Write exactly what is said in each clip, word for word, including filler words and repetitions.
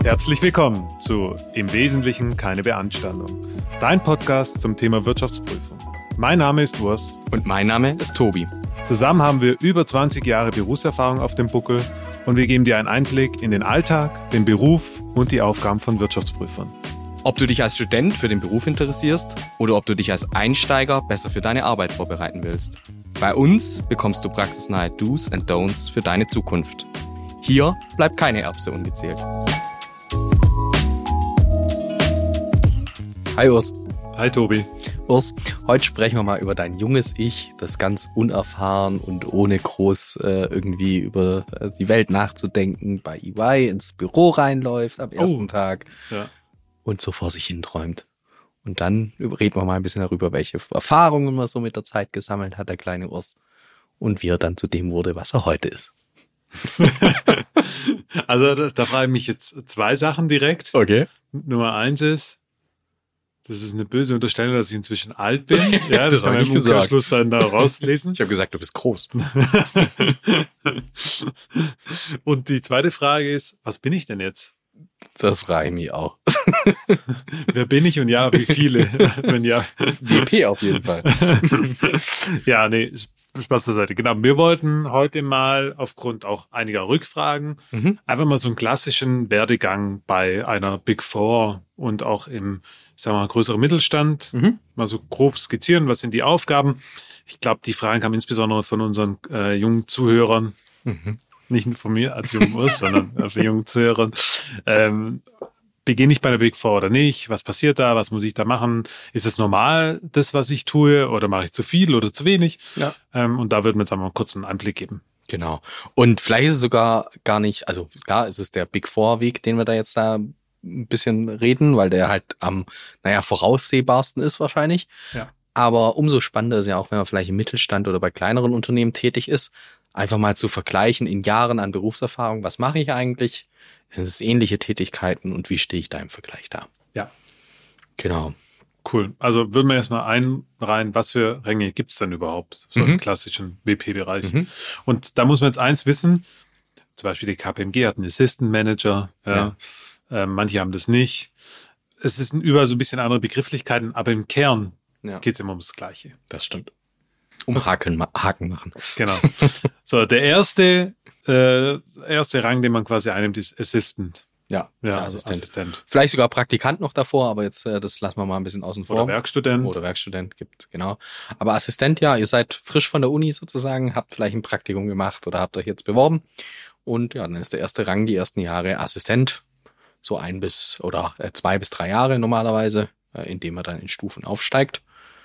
Herzlich willkommen zu Im Wesentlichen keine Beanstandung, dein Podcast zum Thema Wirtschaftsprüfung. Mein Name ist Urs. Und mein Name ist Tobi. Zusammen haben wir über zwanzig Jahre Berufserfahrung auf dem Buckel und wir geben dir einen Einblick in den Alltag, den Beruf und die Aufgaben von Wirtschaftsprüfern. Ob du dich als Student für den Beruf interessierst oder ob du dich als Einsteiger besser für deine Arbeit vorbereiten willst. Bei uns bekommst du praxisnahe Do's and Don'ts für deine Zukunft. Hier bleibt keine Erbse ungezählt. Hi Urs. Hi Tobi. Urs, heute sprechen wir mal über dein junges Ich, das ganz unerfahren und ohne groß äh, irgendwie über äh, die Welt nachzudenken bei E Y ins Büro reinläuft am ersten oh. Tag Ja. und so vor sich hin träumt. Und dann reden wir mal ein bisschen darüber, welche Erfahrungen man so mit der Zeit gesammelt hat, der kleine Urs, und wie er dann zu dem wurde, was er heute ist. Also da, da frage ich mich jetzt zwei Sachen direkt. Okay. Nummer eins ist, das ist eine böse Unterstellung, dass ich inzwischen alt bin. Ja, das, das kann man im Umkehrschluss dann da rauslesen. Ich habe gesagt, du bist groß. Und die zweite Frage ist, was bin ich denn jetzt? Das frage ich mich auch. Wer bin ich und ja, wie viele? Wenn ja. W P auf jeden Fall. Ja, nee, Spaß beiseite. Genau, wir wollten heute mal aufgrund auch einiger Rückfragen mhm. einfach mal so einen klassischen Werdegang bei einer Big Four und auch im, ich sag mal, größeren Mittelstand mhm. mal so grob skizzieren. Was sind die Aufgaben? Ich glaube, die Fragen kamen insbesondere von unseren äh, jungen Zuhörern. Mhm. Nicht nur von mir als jungen Urs, sondern von jungen Zuhörern. Ähm, beginne ich bei der Big Four oder nicht? Was passiert da? Was muss ich da machen? Ist es normal, das, was ich tue? Oder mache ich zu viel oder zu wenig? Ja. Ähm, und da würden wir jetzt einmal kurz einen Einblick geben. Genau. Und vielleicht ist es sogar gar nicht, also klar, ist es der Big Four Weg, den wir da jetzt da ein bisschen reden, weil der halt am, naja, voraussehbarsten ist wahrscheinlich. Ja. Aber umso spannender ist ja auch, wenn man vielleicht im Mittelstand oder bei kleineren Unternehmen tätig ist, einfach mal zu vergleichen in Jahren an Berufserfahrung. Was mache ich eigentlich? Sind es ähnliche Tätigkeiten und wie stehe ich da im Vergleich da? Ja. Genau. Cool. Also würden wir erstmal einreihen, was für Ränge gibt es denn überhaupt? So Mhm. im klassischen W P-Bereich. Mhm. Und da muss man jetzt eins wissen. Zum Beispiel die K P M G hat einen Assistant Manager. Ja. Ja. Äh, manche haben das nicht. Es sind überall so ein bisschen andere Begrifflichkeiten, aber im Kern Ja. geht es immer ums Gleiche. Das stimmt. Um Haken, Haken machen. Genau. So, der erste, äh, erste Rang, den man quasi einnimmt, ist Assistant. Ja, Ja, der also Assistent. Assistent. Vielleicht sogar Praktikant noch davor, aber jetzt, äh, das lassen wir mal ein bisschen außen vor. Oder Werkstudent. Oder Werkstudent gibt, genau. Aber Assistent, ja, ihr seid frisch von der Uni sozusagen, habt vielleicht ein Praktikum gemacht oder habt euch jetzt beworben. Und ja, dann ist der erste Rang die ersten Jahre Assistent. So ein bis, oder äh, zwei bis drei Jahre normalerweise, äh, indem er dann in Stufen aufsteigt.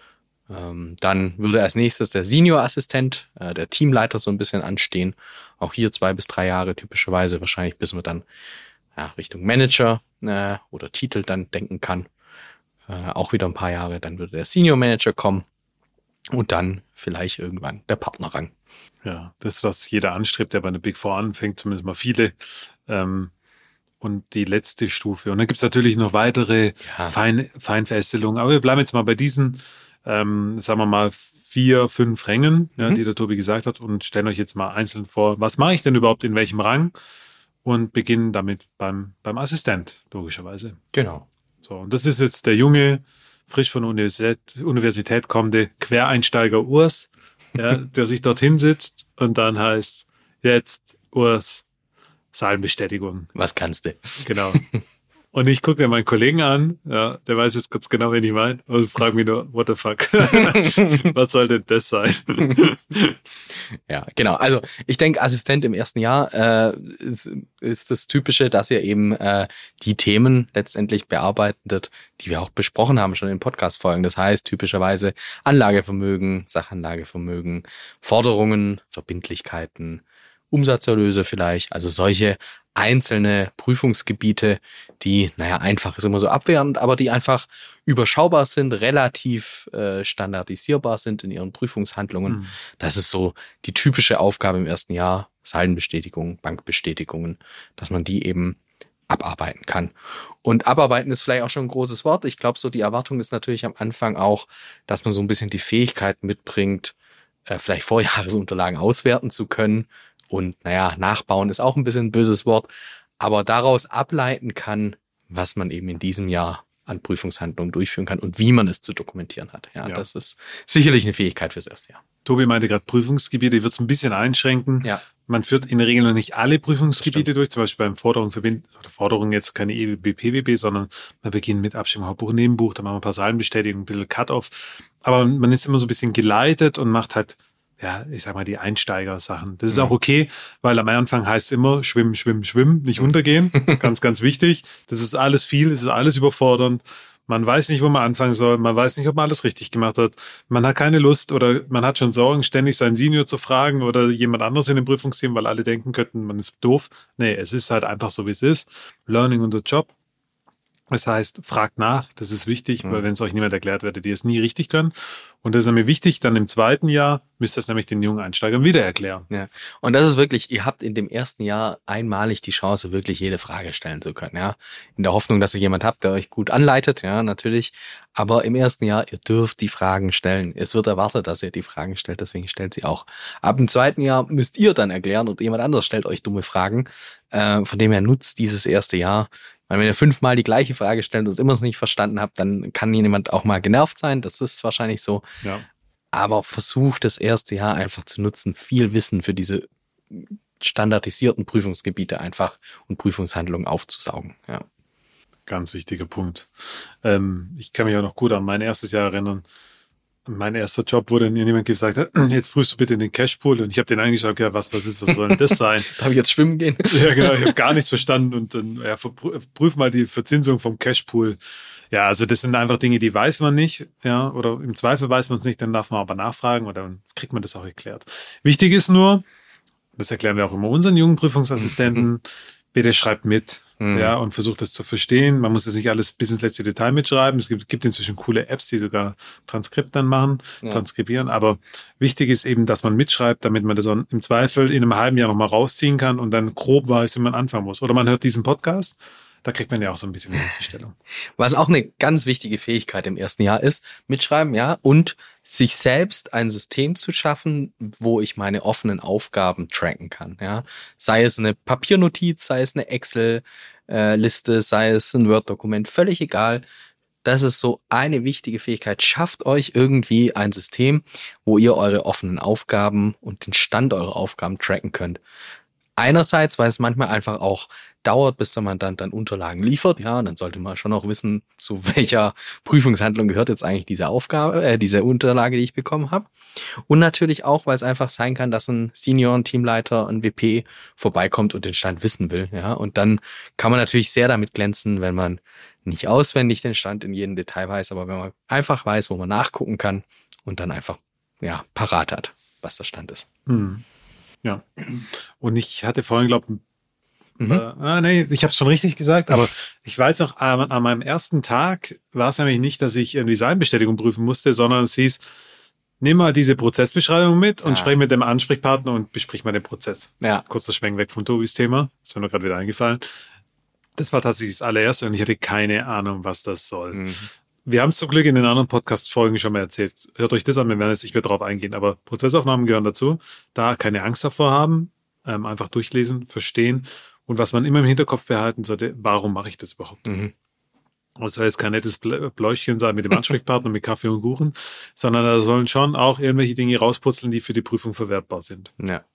Ähm, dann würde als nächstes der Senior-Assistent, äh, der Teamleiter so ein bisschen anstehen. Auch hier zwei bis drei Jahre typischerweise, wahrscheinlich bis man dann ja, Richtung Manager äh, oder Titel dann denken kann. Äh, auch wieder ein paar Jahre, dann würde der Senior-Manager kommen und dann vielleicht irgendwann der Partnerrang. Ja, das, was jeder anstrebt, der bei einer Big Four anfängt, zumindest mal viele. Ähm, und die letzte Stufe. Und dann gibt es natürlich noch weitere Ja. Fein, Feinverästelungen. Aber wir bleiben jetzt mal bei diesen Ähm, sagen wir mal, vier, fünf Rängen, ja, Mhm. die der Tobi gesagt hat, und stellen euch jetzt mal einzeln vor, was mache ich denn überhaupt in welchem Rang, und beginnen damit beim, beim Assistent, logischerweise. Genau. So, und das ist jetzt der junge, frisch von der Universität, Universität kommende Quereinsteiger Urs, ja, der sich dorthin sitzt und dann heißt, jetzt Urs, Zahlenbestätigung. Was kannst du? Genau. Und ich gucke mir meinen Kollegen an, ja, der weiß jetzt ganz genau, wen ich meine, und frage mich nur, what the fuck? Was soll denn das sein? Ja, genau. Also ich denke, Assistent im ersten Jahr äh, ist, ist das Typische, dass ihr eben äh, die Themen letztendlich bearbeitet, die wir auch besprochen haben schon in Podcast-Folgen. Das heißt typischerweise Anlagevermögen, Sachanlagevermögen, Forderungen, Verbindlichkeiten, Umsatzerlöse vielleicht, also solche einzelne Prüfungsgebiete, die, naja, einfach ist immer so abwehrend, aber die einfach überschaubar sind, relativ äh, standardisierbar sind in ihren Prüfungshandlungen. Mhm. Das ist so die typische Aufgabe im ersten Jahr, Saldenbestätigungen, Bankbestätigungen, dass man die eben abarbeiten kann. Und abarbeiten ist vielleicht auch schon ein großes Wort. Ich glaube, so die Erwartung ist natürlich am Anfang auch, dass man so ein bisschen die Fähigkeit mitbringt, äh, vielleicht Vorjahresunterlagen auswerten zu können. Und naja, nachbauen ist auch ein bisschen ein böses Wort, aber daraus ableiten kann, was man eben in diesem Jahr an Prüfungshandlungen durchführen kann und wie man es zu dokumentieren hat. Ja, ja. Das ist sicherlich eine Fähigkeit fürs erste Jahr. Tobi meinte gerade Prüfungsgebiete, ich würde es ein bisschen einschränken. Ja. Man führt in der Regel noch nicht alle Prüfungsgebiete durch, zum Beispiel beim Forderung verbinden, oder Forderung jetzt keine E W B, P W B, sondern man beginnt mit Abstimmung Hauptbuch, Nebenbuch, dann machen wir Pausalenbestätigung, ein bisschen Cut-Off. Aber man ist immer so ein bisschen geleitet und macht halt, ja, ich sag mal, die Einsteiger-Sachen. Das ist mhm. auch okay, weil am Anfang heißt es immer schwimmen, schwimmen, schwimmen, nicht untergehen. Ganz, ganz wichtig. Das ist alles viel, das ist alles überfordernd. Man weiß nicht, wo man anfangen soll. Man weiß nicht, ob man alles richtig gemacht hat. Man hat keine Lust oder man hat schon Sorgen, ständig seinen Senior zu fragen oder jemand anderes in dem Prüfungsteam, weil alle denken könnten, man ist doof. Nee, es ist halt einfach so, wie es ist. Learning on the job. Das heißt, fragt nach, das ist wichtig, mhm. weil wenn es euch niemand erklärt, werdet ihr es nie richtig können. Und das ist mir wichtig, dann im zweiten Jahr müsst ihr es nämlich den jungen Einsteigern wieder erklären. Ja. Und das ist wirklich, ihr habt in dem ersten Jahr einmalig die Chance, wirklich jede Frage stellen zu können, ja. In der Hoffnung, dass ihr jemand habt, der euch gut anleitet, ja, natürlich. Aber im ersten Jahr, ihr dürft die Fragen stellen. Es wird erwartet, dass ihr die Fragen stellt, deswegen stellt sie auch. Ab dem zweiten Jahr müsst ihr dann erklären und jemand anderes stellt euch dumme Fragen. Äh, von dem her nutzt dieses erste Jahr. Weil wenn ihr fünfmal die gleiche Frage stellt und immer es nicht verstanden habt, dann kann jemand auch mal genervt sein. Das ist wahrscheinlich so. Ja. Aber versucht das erste Jahr einfach zu nutzen, viel Wissen für diese standardisierten Prüfungsgebiete einfach und Prüfungshandlungen aufzusaugen. Ja. Ganz wichtiger Punkt. Ähm, ich kann mich auch noch gut an mein erstes Jahr erinnern. Mein erster Job, wo dann jemand gesagt hat, jetzt prüfst du bitte den Cashpool. Und ich habe den angeschaut, ja, was, was ist, was soll denn das sein? Darf ich jetzt schwimmen gehen? Ja, genau, ich habe gar nichts verstanden. Und dann, ja, prüf mal die Verzinsung vom Cashpool. Ja, also das sind einfach Dinge, die weiß man nicht, ja, oder im Zweifel weiß man es nicht, dann darf man aber nachfragen und dann kriegt man das auch erklärt. Wichtig ist nur, das erklären wir auch immer unseren jungen Prüfungsassistenten, bitte schreibt mit, mhm. ja, und versucht das zu verstehen. Man muss das nicht alles bis ins letzte Detail mitschreiben. Es gibt, gibt inzwischen coole Apps, die sogar Transkript dann machen, ja. transkribieren. Aber wichtig ist eben, dass man mitschreibt, damit man das auch im Zweifel in einem halben Jahr nochmal rausziehen kann und dann grob weiß, wie man anfangen muss. Oder man hört diesen Podcast. Da kriegt man ja auch so ein bisschen eine Hilfestellung. Was auch eine ganz wichtige Fähigkeit im ersten Jahr ist, mitschreiben, ja, und sich selbst ein System zu schaffen, wo ich meine offenen Aufgaben tracken kann, ja. Sei es eine Papiernotiz, sei es eine Excel-Liste, sei es ein Word-Dokument, völlig egal. Das ist so eine wichtige Fähigkeit. Schafft euch irgendwie ein System, wo ihr eure offenen Aufgaben und den Stand eurer Aufgaben tracken könnt. Einerseits, weil es manchmal einfach auch dauert, bis der Mandant dann Unterlagen liefert, ja, und dann sollte man schon auch wissen, zu welcher Prüfungshandlung gehört jetzt eigentlich diese Aufgabe, äh, diese Unterlage, die ich bekommen habe. Und natürlich auch, weil es einfach sein kann, dass ein Senior, ein Teamleiter, ein W P vorbeikommt und den Stand wissen will, ja, und dann kann man natürlich sehr damit glänzen, wenn man nicht auswendig den Stand in jedem Detail weiß, aber wenn man einfach weiß, wo man nachgucken kann und dann einfach, ja, parat hat, was der Stand ist. Hm. Ja, und ich hatte vorhin, glaube mhm. äh, ah, nee, ich habe es schon richtig gesagt, aber ich weiß noch, an, an meinem ersten Tag war es nämlich nicht, dass ich irgendwie Designbestätigung prüfen musste, sondern es hieß, nimm mal diese Prozessbeschreibung mit und ja. sprich mit dem Ansprechpartner und besprich mal den Prozess. Ja. Kurzer Schwenk weg von Tobis Thema, ist mir nur gerade wieder eingefallen. Das war tatsächlich das allererste und ich hatte keine Ahnung, was das soll. Mhm. Wir haben es zum Glück in den anderen Podcast-Folgen schon mal erzählt. Hört euch das an, wir werden jetzt nicht mehr drauf eingehen. Aber Prozessaufnahmen gehören dazu. Da keine Angst davor haben, ähm, einfach durchlesen, verstehen. Und was man immer im Hinterkopf behalten sollte, warum mache ich das überhaupt? Mhm. Das soll jetzt kein nettes Bläuschen sein mit dem Ansprechpartner, mit Kaffee und Kuchen, sondern da sollen schon auch irgendwelche Dinge rausputzeln, die für die Prüfung verwertbar sind. Ja.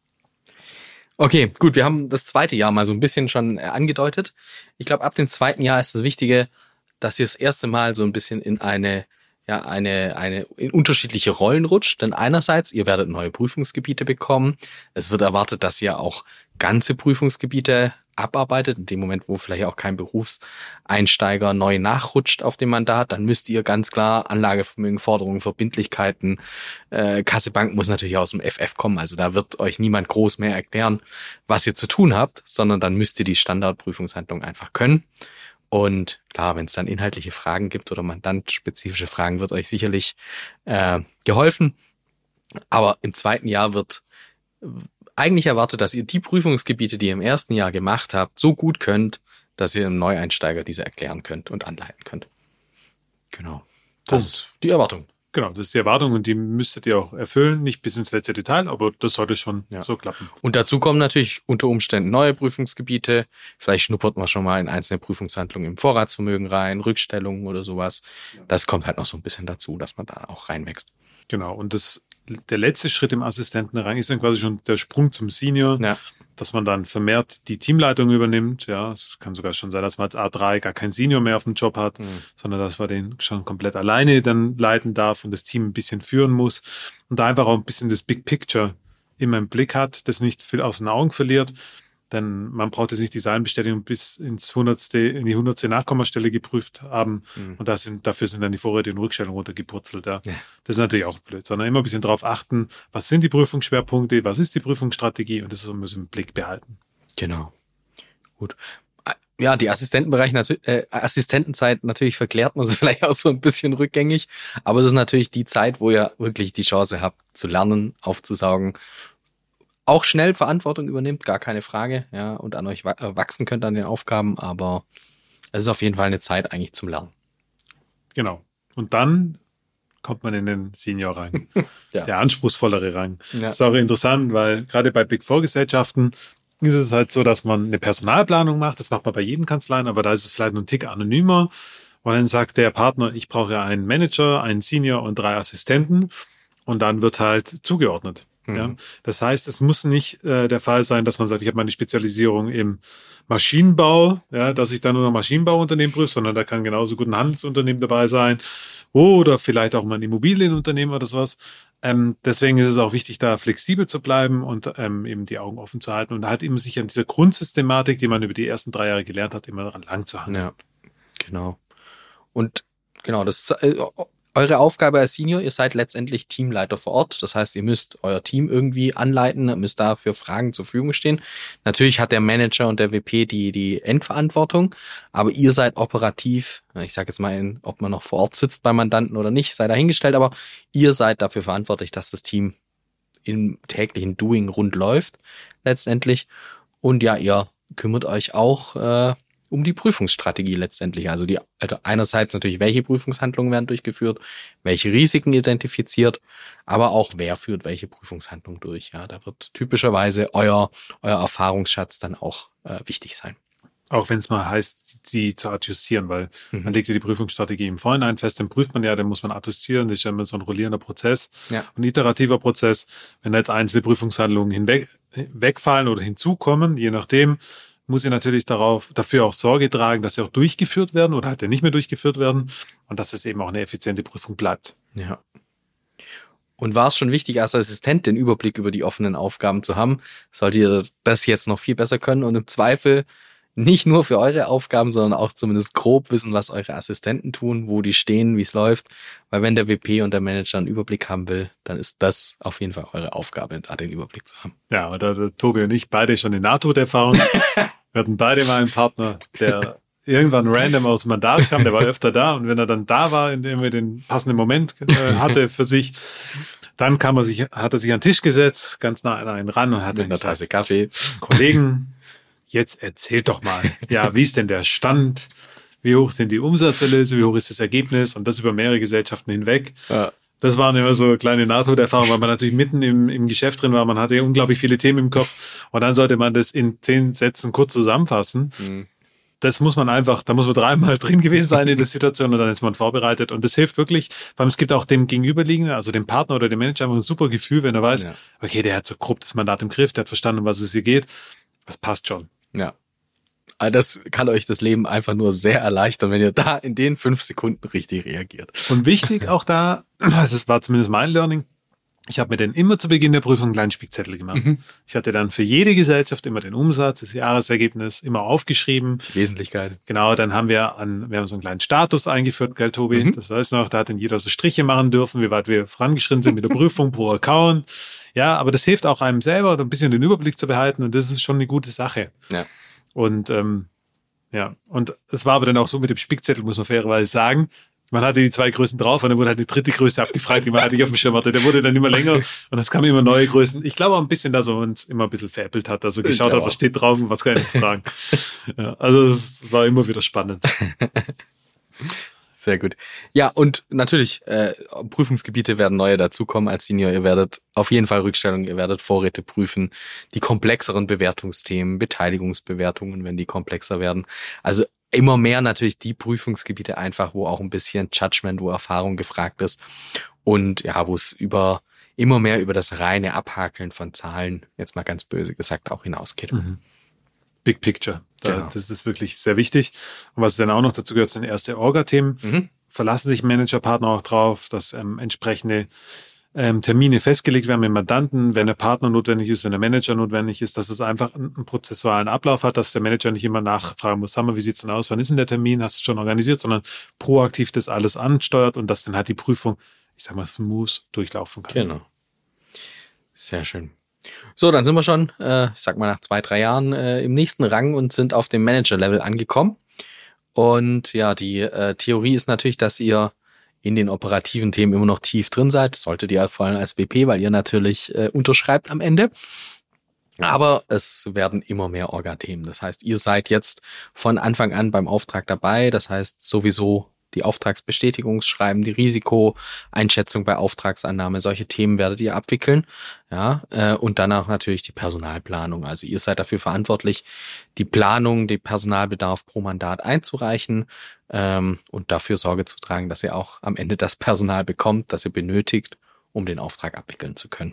Okay, gut, wir haben das zweite Jahr mal so ein bisschen schon angedeutet. Ich glaube, ab dem zweiten Jahr ist das Wichtige, dass ihr das erste Mal so ein bisschen in eine, ja, eine, eine, in unterschiedliche Rollen rutscht. Denn einerseits, ihr werdet neue Prüfungsgebiete bekommen. Es wird erwartet, dass ihr auch ganze Prüfungsgebiete abarbeitet. In dem Moment, wo vielleicht auch kein Berufseinsteiger neu nachrutscht auf dem Mandat, dann müsst ihr ganz klar Anlagevermögen, Forderungen, Verbindlichkeiten, äh, Kasse Bank muss natürlich aus dem F F kommen. Also da wird euch niemand groß mehr erklären, was ihr zu tun habt, sondern dann müsst ihr die Standardprüfungshandlung einfach können. Und klar, wenn es dann inhaltliche Fragen gibt oder mandantspezifische Fragen, wird euch sicherlich äh, geholfen. Aber im zweiten Jahr wird eigentlich erwartet, dass ihr die Prüfungsgebiete, die ihr im ersten Jahr gemacht habt, so gut könnt, dass ihr einem Neueinsteiger diese erklären könnt und anleiten könnt. Genau. Das Punkt. Ist die Erwartung. Genau, das ist die Erwartung und die müsstet ihr auch erfüllen, nicht bis ins letzte Detail, aber das sollte schon ja. so klappen. Und dazu kommen natürlich unter Umständen neue Prüfungsgebiete. Vielleicht schnuppert man schon mal in einzelne Prüfungshandlungen im Vorratsvermögen rein, Rückstellungen oder sowas. Das kommt halt noch so ein bisschen dazu, dass man da auch reinwächst. Genau, und das, der letzte Schritt im Assistentenrang ist dann quasi schon der Sprung zum Senior, ja. dass man dann vermehrt die Teamleitung übernimmt. Ja, es kann sogar schon sein, dass man als A drei gar keinen Senior mehr auf dem Job hat, mhm. sondern dass man den schon komplett alleine dann leiten darf und das Team ein bisschen führen muss und da einfach auch ein bisschen das Big Picture immer im Blick hat, das nicht viel aus den Augen verliert. Denn man braucht jetzt nicht Designbestätigung bis ins hundertste, in die hundertste Nachkommastelle geprüft haben. Mhm. Und da sind, dafür sind dann die Vorräte und Rückstellungen runtergepurzelt. Ja. Ja. Das ist natürlich auch blöd, sondern immer ein bisschen drauf achten, was sind die Prüfungsschwerpunkte, was ist die Prüfungsstrategie und das muss man im Blick behalten. Genau. Gut. Ja, die Assistentenbereich, natürlich, äh, Assistentenzeit, natürlich verklärt man sie vielleicht auch so ein bisschen rückgängig. Aber es ist natürlich die Zeit, wo ihr wirklich die Chance habt, zu lernen, aufzusaugen, auch schnell Verantwortung übernimmt, gar keine Frage, ja, und an euch wachsen könnt an den Aufgaben, aber es ist auf jeden Fall eine Zeit eigentlich zum Lernen. Genau. Und dann kommt man in den Senior rein, ja. der anspruchsvollere Rang. Ja. Das ist auch interessant, weil gerade bei Big Four Gesellschaften ist es halt so, dass man eine Personalplanung macht, das macht man bei jedem Kanzleien, aber da ist es vielleicht noch ein Tick anonymer. Und dann sagt der Partner, ich brauche ja einen Manager, einen Senior und drei Assistenten und dann wird halt zugeordnet. Ja, das heißt, es muss nicht äh, der Fall sein, dass man sagt, ich habe meine Spezialisierung im Maschinenbau, ja, dass ich dann nur noch Maschinenbauunternehmen prüfe, sondern da kann genauso gut ein Handelsunternehmen dabei sein oder vielleicht auch mal ein Immobilienunternehmen oder sowas. Ähm, deswegen ist es auch wichtig, da flexibel zu bleiben und ähm, eben die Augen offen zu halten und halt eben sich an dieser Grundsystematik, die man über die ersten drei Jahre gelernt hat, immer daran lang zu handeln. Ja, genau. Und genau, das äh, eure Aufgabe als Senior, ihr seid letztendlich Teamleiter vor Ort. Das heißt, ihr müsst euer Team irgendwie anleiten, müsst dafür Fragen zur Verfügung stehen. Natürlich hat der Manager und der W P die die Endverantwortung, aber ihr seid operativ, ich sage jetzt mal, ob man noch vor Ort sitzt bei Mandanten oder nicht, sei dahingestellt, aber ihr seid dafür verantwortlich, dass das Team im täglichen Doing rund läuft letztendlich. Und ja, ihr kümmert euch auch äh, um die Prüfungsstrategie letztendlich. Also die also einerseits natürlich, welche Prüfungshandlungen werden durchgeführt, welche Risiken identifiziert, aber auch wer führt welche Prüfungshandlung durch. Ja, da wird typischerweise euer euer Erfahrungsschatz dann auch äh, wichtig sein. Auch wenn es mal heißt, sie zu adjustieren, weil mhm. man legt ja die Prüfungsstrategie im Vorhinein fest, dann prüft man ja, dann muss man adjustieren, das ist ja immer so ein rollierender Prozess, ja. ein iterativer Prozess. Wenn da jetzt einzelne Prüfungshandlungen hinweg wegfallen oder hinzukommen, je nachdem, muss ich natürlich darauf, dafür auch Sorge tragen, dass sie auch durchgeführt werden oder halt ja nicht mehr durchgeführt werden und dass es eben auch eine effiziente Prüfung bleibt. Ja. Und war es schon wichtig, als Assistent den Überblick über die offenen Aufgaben zu haben, solltet ihr das jetzt noch viel besser können und im Zweifel nicht nur für eure Aufgaben, sondern auch zumindest grob wissen, was eure Assistenten tun, wo die stehen, wie es läuft. Weil wenn der W P und der Manager einen Überblick haben will, dann ist das auf jeden Fall eure Aufgabe, da den Überblick zu haben. Ja, und also Tobi und ich beide schon in Nahtoderfahrung. Wir hatten beide mal einen Partner, der irgendwann random aus dem Mandat kam, der war öfter da und wenn er dann da war, indem er den passenden Moment äh, hatte für sich, dann kam er sich, hat er sich an den Tisch gesetzt, ganz nah an einen ran und hat mit einer Tasse Kaffee. Kollegen, jetzt erzählt doch mal, ja, wie ist denn der Stand? Wie hoch sind die Umsatzerlöse? Wie hoch ist das Ergebnis? Und das über mehrere Gesellschaften hinweg. Ja. Das waren immer so kleine Nahtoderfahrungen, weil man natürlich mitten im, im Geschäft drin war. Man hatte unglaublich viele Themen im Kopf. Und dann sollte man das in zehn Sätzen kurz zusammenfassen. Mhm. Das muss man einfach, da muss man dreimal drin gewesen sein in der Situation und dann ist man vorbereitet. Und das hilft wirklich, weil es gibt auch dem Gegenüberliegenden, also dem Partner oder dem Manager, einfach ein super Gefühl, wenn er weiß, ja. okay, der hat so grob das Mandat im Griff, der hat verstanden, um was es hier geht. Das passt schon. Ja. Das kann euch das Leben einfach nur sehr erleichtern, wenn ihr da in den fünf Sekunden richtig reagiert. Und wichtig auch da, das war zumindest mein Learning, ich habe mir dann immer zu Beginn der Prüfung einen kleinen Spickzettel gemacht. Mhm. Ich hatte dann für jede Gesellschaft immer den Umsatz, das Jahresergebnis immer aufgeschrieben. Die Wesentlichkeit. Genau, dann haben wir an, wir haben so einen kleinen Status eingeführt, gell, Tobi? Mhm. Das weiß noch, da hat dann jeder so Striche machen dürfen, wie weit wir vorangeschritten sind mit der Prüfung pro Account. Ja, aber das hilft auch einem selber, ein bisschen den Überblick zu behalten und das ist schon eine gute Sache. Ja. Und ähm, ja, und es war aber dann auch so mit dem Spickzettel, muss man fairerweise sagen. Man hatte die zwei Größen drauf und dann wurde halt eine dritte Größe abgefragt, die man halt nicht auf dem Schirm hatte. Der wurde dann immer länger und es kamen immer neue Größen. Ich glaube auch ein bisschen, dass er uns immer ein bisschen veräppelt hat, also geschaut hat, was steht drauf und was kann ich fragen. Ja, also es war immer wieder spannend. Sehr gut. Ja, und natürlich, äh, Prüfungsgebiete werden neue dazukommen als Senior. Ihr werdet auf jeden Fall Rückstellungen, ihr werdet Vorräte prüfen, die komplexeren Bewertungsthemen, Beteiligungsbewertungen, wenn die komplexer werden. Also immer mehr natürlich die Prüfungsgebiete einfach, wo auch ein bisschen Judgment, wo Erfahrung gefragt ist und ja, wo es über immer mehr über das reine Abhakeln von Zahlen, jetzt mal ganz böse gesagt, auch hinausgeht. Mhm. Big Picture. Da, Genau. Das ist wirklich sehr wichtig. Und was dann auch noch dazu gehört, sind erste Orga-Themen. Mhm. Verlassen sich Managerpartner auch drauf, dass ähm, entsprechende ähm, Termine festgelegt werden mit Mandanten, wenn der Partner notwendig ist, wenn der Manager notwendig ist, dass es einfach einen, einen prozessualen Ablauf hat, dass der Manager nicht immer nachfragen muss, sag mal, wie sieht's denn aus, wann ist denn der Termin, hast du schon organisiert, sondern proaktiv das alles ansteuert und dass dann halt die Prüfung, ich sag mal, smooth durchlaufen kann. Genau. Sehr schön. So, dann sind wir schon, äh, ich sag mal nach zwei, drei Jahren äh, im nächsten Rang und sind auf dem Manager-Level angekommen. Und ja, die äh, Theorie ist natürlich, dass ihr in den operativen Themen immer noch tief drin seid. Solltet ihr vor allem als W P, weil ihr natürlich äh, unterschreibt am Ende. Aber es werden immer mehr Orga-Themen. Das heißt, ihr seid jetzt von Anfang an beim Auftrag dabei. Das heißt, sowieso die Auftragsbestätigungsschreiben, die Risikoeinschätzung bei Auftragsannahme, solche Themen werdet ihr abwickeln, ja, äh, und danach natürlich die Personalplanung. Also ihr seid dafür verantwortlich, die Planung, den Personalbedarf pro Mandat einzureichen ähm, und dafür Sorge zu tragen, dass ihr auch am Ende das Personal bekommt, das ihr benötigt, um den Auftrag abwickeln zu können.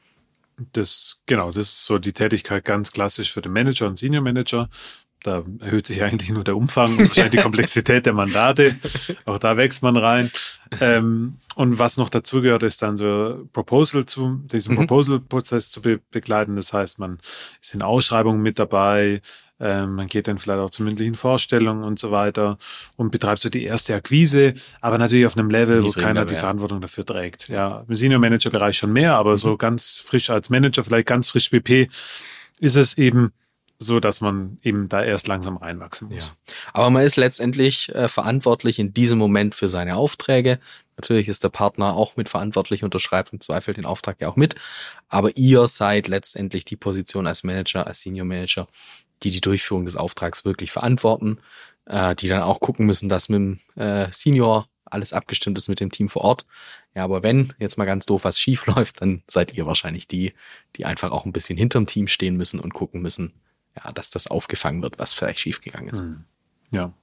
Das, genau, das ist so die Tätigkeit ganz klassisch für den Manager und Senior Manager. Da erhöht sich eigentlich nur der Umfang und wahrscheinlich die Komplexität der Mandate. Auch da wächst man rein. Ähm, und was noch dazu gehört, ist dann so Proposal zu, diesen Mhm. Proposal-Prozess zu be begleiten. Das heißt, man ist in Ausschreibungen mit dabei, ähm, man geht dann vielleicht auch zu mündlichen Vorstellungen und so weiter und betreibt so die erste Akquise, aber natürlich auf einem Level, wo Niedrigen keiner Level, die ja. Verantwortung dafür trägt. Ja, im Senior-Manager-Bereich schon mehr, aber Mhm. so ganz frisch als Manager, vielleicht ganz frisch B P, ist es eben so, dass man eben da erst langsam reinwachsen muss. Ja. Aber man ist letztendlich äh, verantwortlich in diesem Moment für seine Aufträge. Natürlich ist der Partner auch mit verantwortlich, unterschreibt im Zweifel den Auftrag ja auch mit. Aber ihr seid letztendlich die Position als Manager, als Senior Manager, die die Durchführung des Auftrags wirklich verantworten, äh, die dann auch gucken müssen, dass mit dem äh, Senior alles abgestimmt ist mit dem Team vor Ort. Ja, aber wenn jetzt mal ganz doof was schief läuft, dann seid ihr wahrscheinlich die, die einfach auch ein bisschen hinterm Team stehen müssen und gucken müssen, ja, dass das aufgefangen wird, was vielleicht schiefgegangen ist. Ja.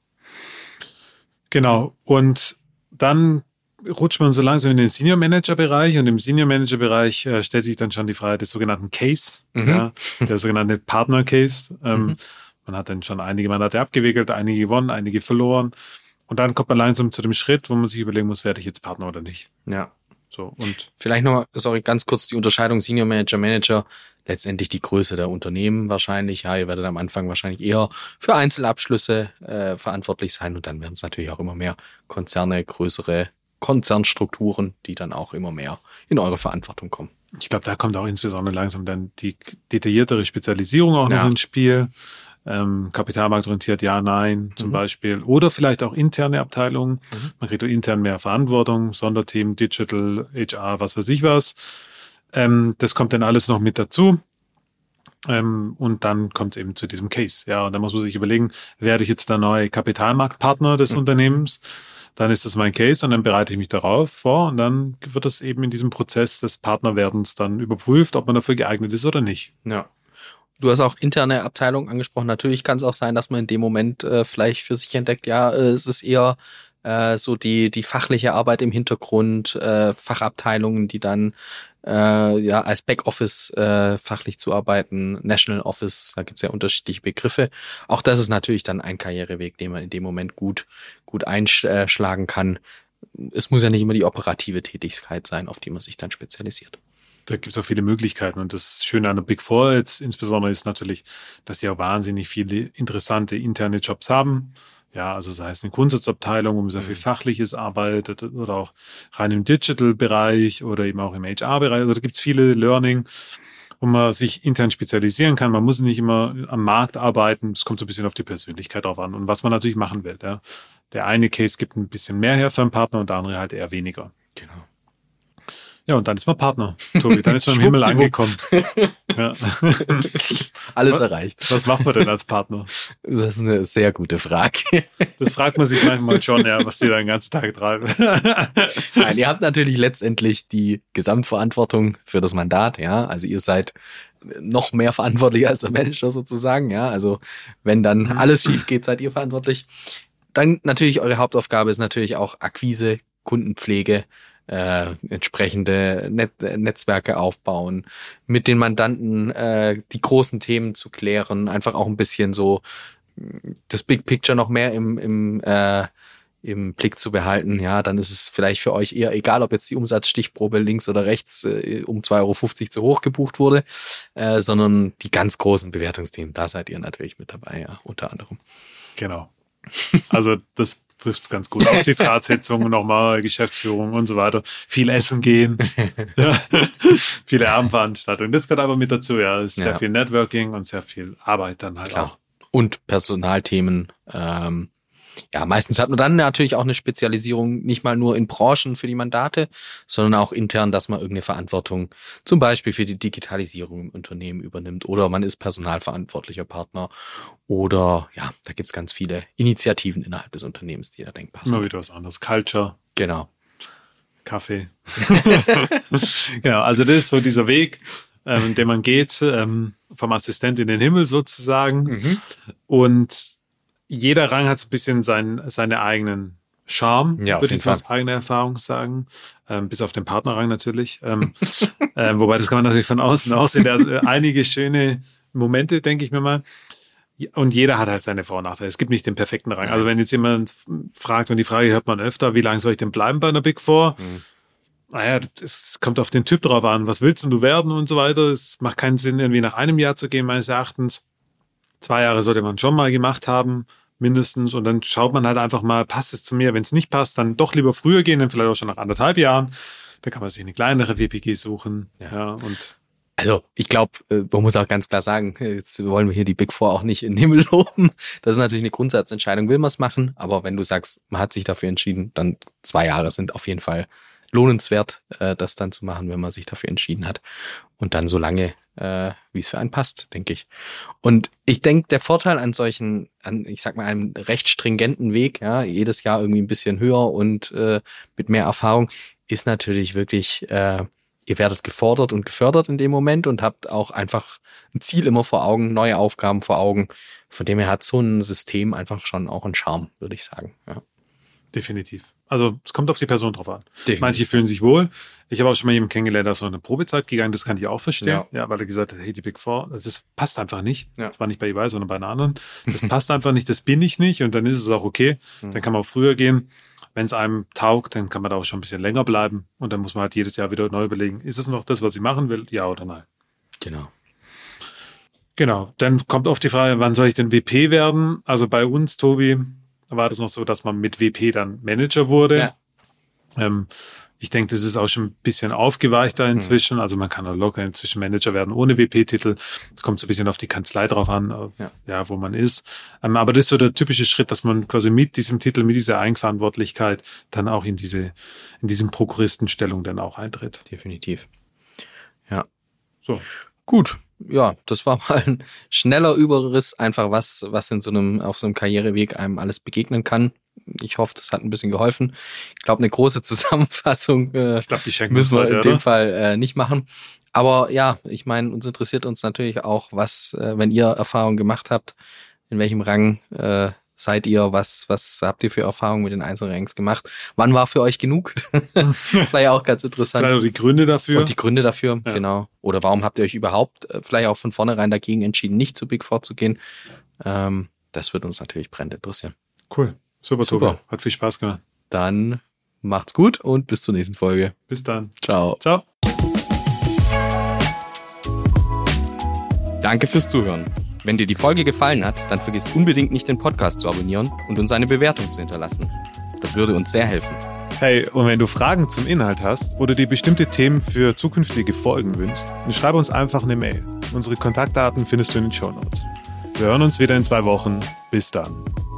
Genau. Und dann rutscht man so langsam in den Senior Manager Bereich und im Senior Manager Bereich äh, stellt sich dann schon die Frage des sogenannten Case, Mhm. ja, der sogenannte Partner Case. Ähm, Mhm. Man hat dann schon einige Mandate abgewickelt, einige gewonnen, einige verloren. Und dann kommt man langsam zu dem Schritt, wo man sich überlegen muss, werde ich jetzt Partner oder nicht. Ja. So, und Vielleicht noch, sorry, ganz kurz die Unterscheidung Senior Manager, Manager, letztendlich die Größe der Unternehmen wahrscheinlich. Ja, ihr werdet am Anfang wahrscheinlich eher für Einzelabschlüsse äh, verantwortlich sein und dann werden es natürlich auch immer mehr Konzerne, größere Konzernstrukturen, die dann auch immer mehr in eure Verantwortung kommen. ich glaube, da kommt auch insbesondere langsam dann die detailliertere Spezialisierung auch Ja. noch ins Spiel. Ähm, kapitalmarktorientiert, ja, nein, zum Mhm. Beispiel. Oder vielleicht auch interne Abteilungen. Mhm. Man kriegt auch intern mehr Verantwortung, Sonderteam, Digital, H R, was weiß ich was. Ähm, das kommt dann alles noch mit dazu. Ähm, und dann kommt es eben zu diesem Case. Ja, und da muss man sich überlegen, werde ich jetzt der neue Kapitalmarktpartner des Mhm. Unternehmens? Dann ist das mein Case und dann bereite ich mich darauf vor und dann wird das eben in diesem Prozess des Partnerwerdens dann überprüft, ob man dafür geeignet ist oder nicht. Ja. Du hast auch interne Abteilungen angesprochen. Natürlich kann es auch sein, dass man in dem Moment äh, vielleicht für sich entdeckt, ja, äh, es ist eher äh, so die die fachliche Arbeit im Hintergrund, äh, Fachabteilungen, die dann äh, ja als Backoffice äh, fachlich zu arbeiten, National Office, da gibt es ja unterschiedliche Begriffe. Auch das ist natürlich dann ein Karriereweg, den man in dem Moment gut gut einschlagen kann. Es muss ja nicht immer die operative Tätigkeit sein, auf die man sich dann spezialisiert. Da gibt es auch viele Möglichkeiten. Und das Schöne an der Big Four jetzt insbesondere ist natürlich, dass die auch wahnsinnig viele interessante interne Jobs haben. Ja, also sei es eine Grundsatzabteilung, wo man sehr viel Fachliches arbeitet oder auch rein im Digital-Bereich oder eben auch im H R-Bereich. Also da gibt es viele Learning, wo man sich intern spezialisieren kann. Man muss nicht immer am Markt arbeiten. Es kommt so ein bisschen auf die Persönlichkeit drauf an und was man natürlich machen will. Ja. Der eine Case gibt ein bisschen mehr her für einen Partner und der andere halt eher weniger. Genau. Ja, und dann ist man Partner, Tobi. Dann ist man im Himmel angekommen. Ja. Alles was, erreicht. Was macht man denn als Partner? Das ist eine sehr gute Frage. Das fragt man sich manchmal schon, ja, was die da den ganzen Tag treiben. Nein, ihr habt natürlich letztendlich die Gesamtverantwortung für das Mandat, ja. Also ihr seid noch mehr verantwortlich als der Manager sozusagen, ja. Also wenn dann alles schief geht, seid ihr verantwortlich. Dann natürlich eure Hauptaufgabe ist natürlich auch Akquise, Kundenpflege, äh, entsprechende Net- Netzwerke aufbauen, mit den Mandanten äh, die großen Themen zu klären, einfach auch ein bisschen so das Big Picture noch mehr im, im, äh, im Blick zu behalten. Ja, dann ist es vielleicht für euch eher egal, ob jetzt die Umsatzstichprobe links oder rechts äh, um zwei Euro fünfzig zu hoch gebucht wurde, äh, sondern die ganz großen Bewertungsthemen, da seid ihr natürlich mit dabei, ja, unter anderem. Genau. Also das trifft es ganz gut. Aufsichtsratssitzungen nochmal, Geschäftsführung und so weiter. Viel essen gehen. Ja. Viele Abendveranstaltungen. Das gehört aber mit dazu, ja. Es ist ja. sehr viel Networking und sehr viel Arbeit dann halt Klar. auch. Und Personalthemen. Ähm, ja, meistens hat man dann natürlich auch eine Spezialisierung, nicht mal nur in Branchen für die Mandate, sondern auch intern, dass man irgendeine Verantwortung zum Beispiel für die Digitalisierung im Unternehmen übernimmt oder man ist personalverantwortlicher Partner oder ja, da gibt's ganz viele Initiativen innerhalb des Unternehmens, die da denkbar sind. Immer wieder was anderes. Culture. Genau. Kaffee. Genau, also das ist so dieser Weg, ähm, den man geht, ähm, vom Assistent in den Himmel sozusagen. Mhm. Und jeder Rang hat so ein bisschen sein, seine eigenen Charme, ja, würde ich aus eigener Erfahrung sagen. Ähm, bis auf den Partnerrang natürlich. Ähm, äh, wobei, das kann man natürlich von außen auch sehen. Da äh, einige schöne Momente, denke ich mir mal. Und jeder hat halt seine Vor- und Nachteile. Es gibt nicht den perfekten Rang. Also wenn jetzt jemand fragt, und die Frage hört man öfter, wie lange soll ich denn bleiben bei einer Big Four? Mhm. Naja, es kommt auf den Typ drauf an. Was willst denn du werden und so weiter? Es macht keinen Sinn, irgendwie nach einem Jahr zu gehen, meines Erachtens. Zwei Jahre sollte man schon mal gemacht haben, mindestens. Und dann schaut man halt einfach mal, passt es zu mir? Wenn es nicht passt, dann doch lieber früher gehen, dann vielleicht auch schon nach anderthalb Jahren. Da kann man sich eine kleinere W P G suchen. Ja, ja und also ich glaube, man muss auch ganz klar sagen, jetzt wollen wir hier die Big Four auch nicht in den Himmel loben. Das ist natürlich eine Grundsatzentscheidung, will man es machen. Aber wenn du sagst, man hat sich dafür entschieden, dann zwei Jahre sind auf jeden Fall lohnenswert, äh, das dann zu machen, wenn man sich dafür entschieden hat. Und dann so lange, äh, wie es für einen passt, denke ich. Und ich denke, der Vorteil an solchen, an, ich sag mal, einem recht stringenten Weg, ja, jedes Jahr irgendwie ein bisschen höher und äh, mit mehr Erfahrung, ist natürlich wirklich, äh, ihr werdet gefordert und gefördert in dem Moment und habt auch einfach ein Ziel immer vor Augen, neue Aufgaben vor Augen. Von dem her hat so ein System einfach schon auch einen Charme, würde ich sagen. Ja. Definitiv. Also es kommt auf die Person drauf an. Definitiv. Manche fühlen sich wohl. Ich habe auch schon mal jemanden kennengelernt, der ist so eine Probezeit gegangen, das kann ich auch verstehen. Ja, ja, weil er gesagt hat, hey, die Big Four, das passt einfach nicht. Ja. Das war nicht bei E Y, sondern bei einer anderen. Das passt einfach nicht, das bin ich nicht und dann ist es auch okay. Dann kann man auch früher gehen. Wenn es einem taugt, dann kann man da auch schon ein bisschen länger bleiben und dann muss man halt jedes Jahr wieder neu überlegen, ist es noch das, was ich machen will, ja oder nein? Genau. Genau, dann kommt oft die Frage, wann soll ich denn W P werden? Also bei uns, Tobi, war das noch so, dass man mit W P dann Manager wurde. Ja. Ähm, ich denke, das ist auch schon ein bisschen aufgeweichter inzwischen. Mhm. Also man kann auch locker inzwischen Manager werden ohne W P-Titel. Es kommt so ein bisschen auf die Kanzlei drauf an, ja, ja wo man ist. Ähm, aber das ist so der typische Schritt, dass man quasi mit diesem Titel, mit dieser Eigenverantwortlichkeit dann auch in diese, in diesem Prokuristenstellung dann auch eintritt. Definitiv. Ja. So. Gut. Ja, das war mal ein schneller Überriss, einfach was, was in so einem, auf so einem Karriereweg einem alles begegnen kann. Ich hoffe, das hat ein bisschen geholfen. Ich glaube, eine große Zusammenfassung äh, ich glaub, die müssen wir heute, in dem oder? Fall äh, nicht machen. Aber ja, ich meine, uns interessiert uns natürlich auch, was, äh, wenn ihr Erfahrungen gemacht habt, in welchem Rang äh, seid ihr, was, was habt ihr für Erfahrungen mit den Einzelranks gemacht? Wann war für euch genug? Vielleicht auch ganz interessant. Vielleicht auch die Gründe dafür. Und die Gründe dafür, ja. Genau. Oder warum habt ihr euch überhaupt äh, vielleicht auch von vornherein dagegen entschieden, nicht zu Big Four zu gehen? Ähm, das wird uns natürlich brennend interessieren. Cool. Super, Super. Tobi. Hat viel Spaß gemacht. Dann macht's gut und bis zur nächsten Folge. Bis dann. Ciao. Ciao. Danke fürs Zuhören. Wenn dir die Folge gefallen hat, dann vergiss unbedingt nicht, den Podcast zu abonnieren und uns eine Bewertung zu hinterlassen. Das würde uns sehr helfen. Hey, und wenn du Fragen zum Inhalt hast oder dir bestimmte Themen für zukünftige Folgen wünschst, dann schreib uns einfach eine Mail. Unsere Kontaktdaten findest du in den Shownotes. Wir hören uns wieder in zwei Wochen. Bis dann.